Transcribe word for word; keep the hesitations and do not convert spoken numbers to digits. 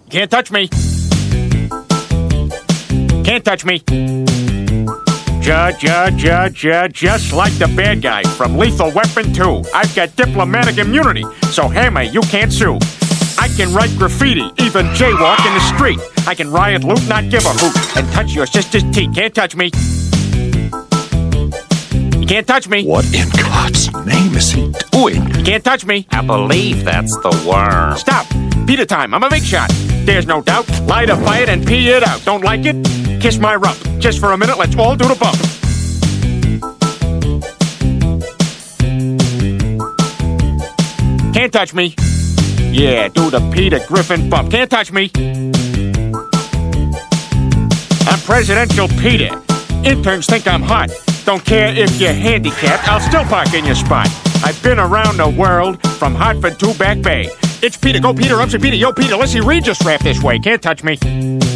Can't touch me. Can't touch me. Ju, ju, ju, ju, just like the bad guy from Lethal Weapon two. I've got diplomatic immunity, so Hammer, you can't sue. I can write graffiti, even jaywalk in the street. I can riot, loot, not give a hoot, and touch your sister's teeth. Can't touch me. You can't touch me. What in God's name is he doing? You can't touch me. I believe that's the worm. Stop. Peter time. I'm a big shot. There's no doubt. Light a fire and pee it out. Don't like it? Kiss my rump. Just for a minute, let's all do the bump. Can't touch me. Yeah, do the Peter Griffin bump. Can't touch me. I'm Presidential Peter. Interns think I'm hot. Don't care if you're handicapped, I'll still park in your spot. I've been around the world, from Hartford to Back Bay. It's Peter, go Peter, I'm Sir Peter, yo Peter, let's see Reed just rap this way. Can't touch me.